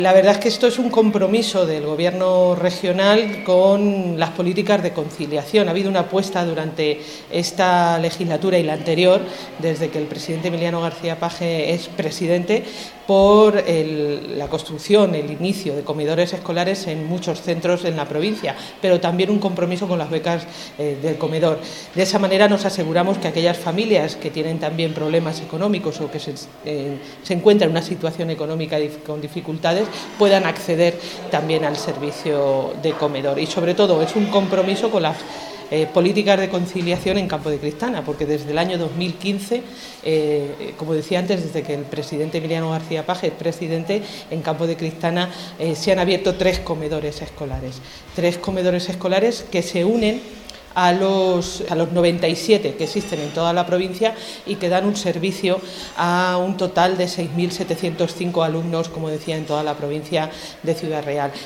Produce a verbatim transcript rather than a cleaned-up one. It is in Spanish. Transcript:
La verdad es que esto es un compromiso del Gobierno regional con las políticas de conciliación. Ha habido una apuesta durante esta legislatura y la anterior, desde que el presidente Emiliano García Paje es presidente, por el, la construcción, el inicio de comedores escolares en muchos centros en la provincia, pero también un compromiso con las becas eh, del comedor. De esa manera nos aseguramos que aquellas familias que tienen también problemas económicos o que se, eh, se encuentran en una situación económica con dificultades puedan acceder también al servicio de comedor. Y sobre todo es un compromiso con las Eh, políticas de conciliación en Campo de Cristana, porque desde el año dos mil quince, eh, como decía antes, desde que el presidente Emiliano García Paje es presidente, en Campo de Cristana eh, se han abierto tres comedores escolares, tres comedores escolares que se unen a los, a los noventa y siete que existen en toda la provincia y que dan un servicio a un total de seis mil setecientos cinco alumnos, como decía, en toda la provincia de Ciudad Real.